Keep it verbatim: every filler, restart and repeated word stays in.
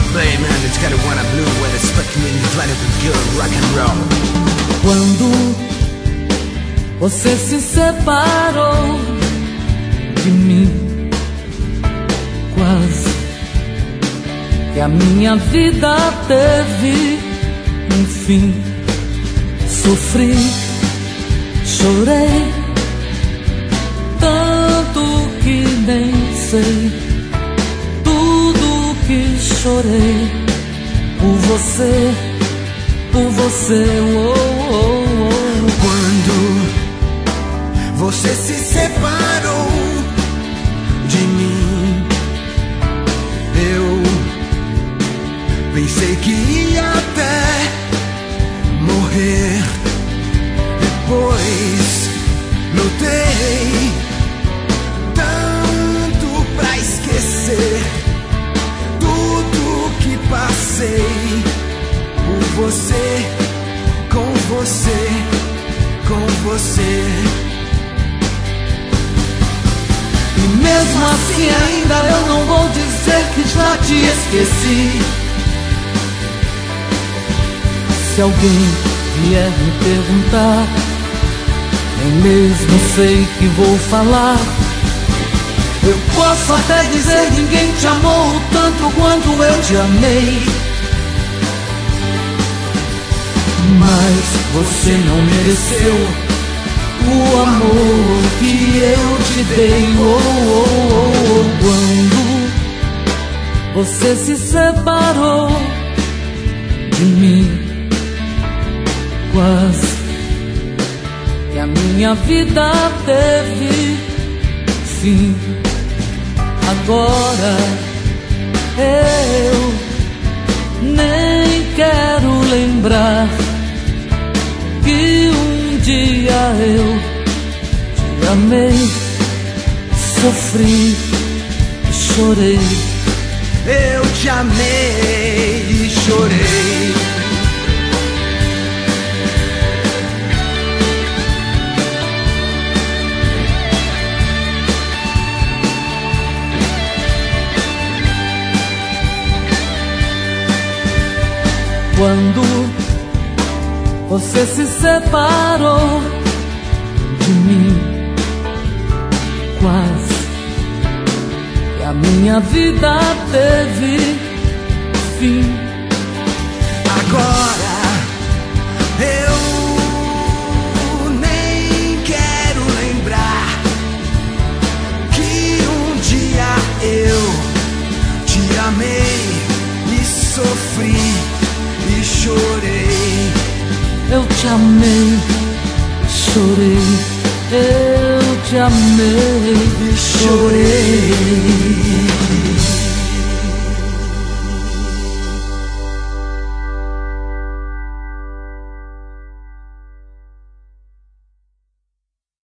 play, man, it's got a wanna blue when it's fucking in your planet with good rock and roll. Quando você se separou de mim, quase que a minha vida teve um fim. Sofri, chorei, tanto que nem sei tudo que chorei por você, por você. Oh, oh, oh. Quando você se separou de mim, eu pensei que ia até morrer. Depois lutei tanto pra esquecer tudo que passei por você, com você, com você. E mesmo assim ainda eu não vou dizer que já te esqueci. Se alguém vier me perguntar, nem mesmo sei que vou falar. Eu posso até dizer: ninguém te amou tanto quanto eu te amei. Mas você não mereceu o amor que eu te dei. Oh, oh, oh, oh. Quando você se separou de mim, quase que a minha vida teve fim. Agora eu nem quero lembrar que um dia eu te amei, sofri e chorei. Eu te amei e chorei. Quando você se separou de mim, quase que a minha vida teve fim. Agora eu nem quero lembrar que um dia eu te amei e sofri e chorei. Eu te amei, chorei. Eu te amei e chorei.